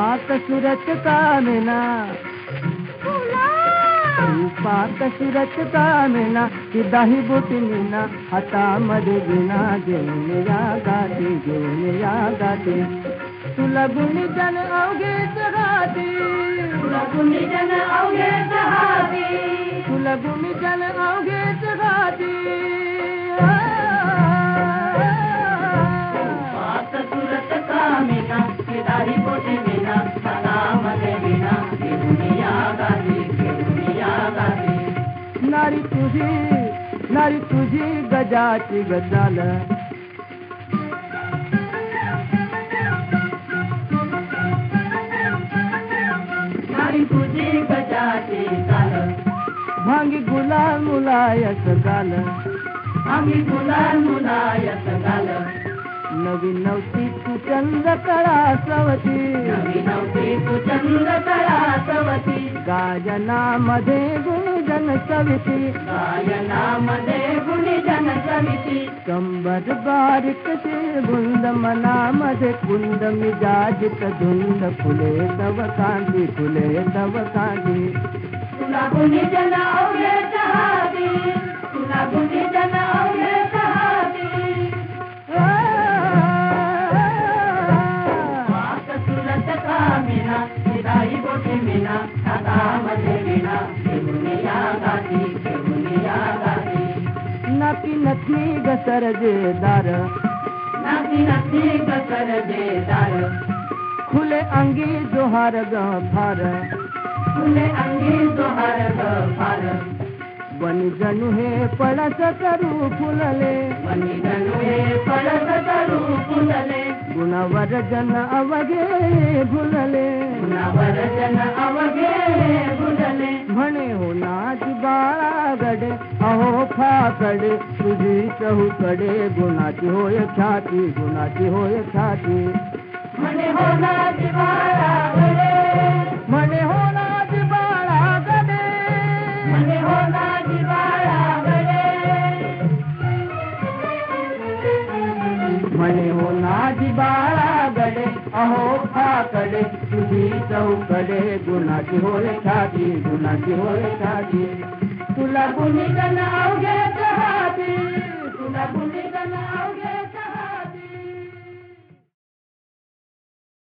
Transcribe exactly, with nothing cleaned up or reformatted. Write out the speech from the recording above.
रूपात सुरत कामिना रूपात सुरत कामिना ती दाही बोटीनीना हातामध्ये विणा घेऊन या गाती घेऊन या गाती तुला गुणीजन अवघेच गाती तुला गुणीजन अवघेच गाती तुला गुणीजन अवघेच गाती रूपात सुरत कामिना ती दाही बोटीनीना हातामध्ये विणा घेऊन या गाती घेऊन या गाती नारी तुझी नारी तुझी गजाची गजाल नारी तुझी गजाची चाल भांगी गुलाल मुलायस गाल आम्ही गुलाल मुलायत गाल नवी नवती तू चंद कळा सवती नवी नवती तू चंद तळासवती गायनामध्ये गुणजन सविती गायनामध्ये गुणीजन समिती कंबर बारीक शी बुंद मनामध्ये कुंद मिजाजित धुंद फुले तव कांती फुले तव कांती तुला गुणीजन अवघेच हाती तुला गुणीजन अवघेच हाती वाक सुरत कामिना हिदाई बोटी मिना हातामध्ये विणा घेऊन या गाती घेऊन या गाती नाकी नथनी घसरजे दार नाती नाती कसर देदार खुले अंगी जोहार ग फार फुले अंगी जोहार फार बनी जणू हे पळस करू फुलले मनी गणवे पळस करू फुलले गुणावर जन अवघे भुलले गुणावर जन अवघे भुलले म्हणे हो नाच बाळागडे अहो फाकडे तुझी चहूकडे गुणाची होय ख्याती गुणाची होय ख्याती म्हणे हो नाच बाळागडे म्हणे हो नाच बाळागडे म्हणे हो नाच बाळागडे म्हणे हो नाच बाळागडे अहो फाकडे तुझी चहूकडे गुणाची होय ख्याती गुणाची होय ख्याती तुला गुणीजन अवघेच हाती तुला गुणीजन